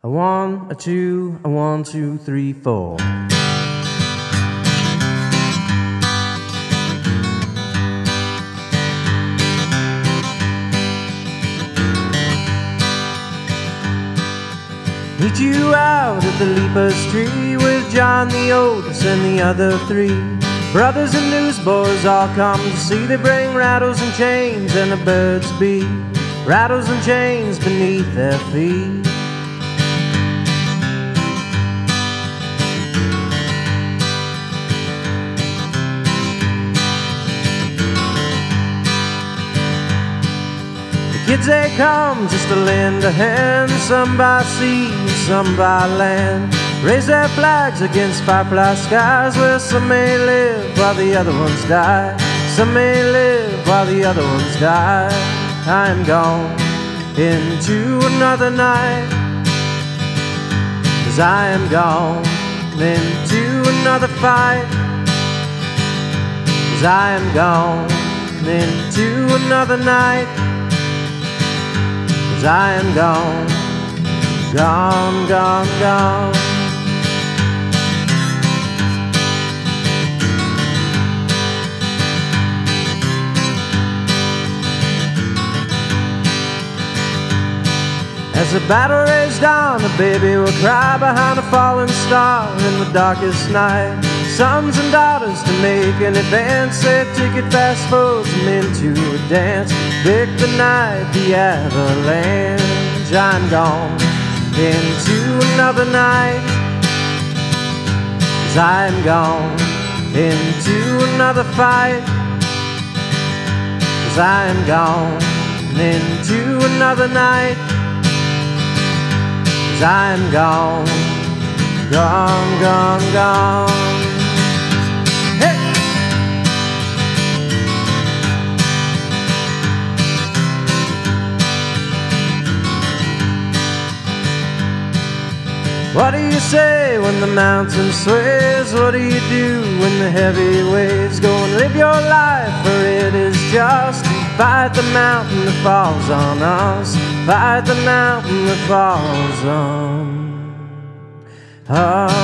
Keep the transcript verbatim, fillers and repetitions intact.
A one, a two, a one, two, three, four. Meet you out at the Leapers Tree with John the oldest and the other three. Brothers and newsboys all come to see. They bring rattles and chains and a bird's beak. Rattles and chains beneath their feet. Kids, they come just to lend a hand. Some by sea, some by land. Raise their flags against firefly skies, where some may live while the other ones die. Some may live while the other ones die. I'm gone into another night, 'cause I am gone into another fight, 'cause I am gone into another night, I am gone, gone, gone, gone. As the battle raged on, a baby will cry behind a falling star in the darkest night. Sons and daughters to make an advance, their ticket fast forwards them into a dance. Pick the night, the avalanche. I'm gone into another night, 'cause I'm gone into another fight, 'cause I'm gone into another night, 'cause I'm gone, gone, gone, gone. What do you say when the mountain sways? What do you do when the heavy waves go? And live your life, for it is just. Fight the mountain that falls on us. Fight the mountain that falls on us.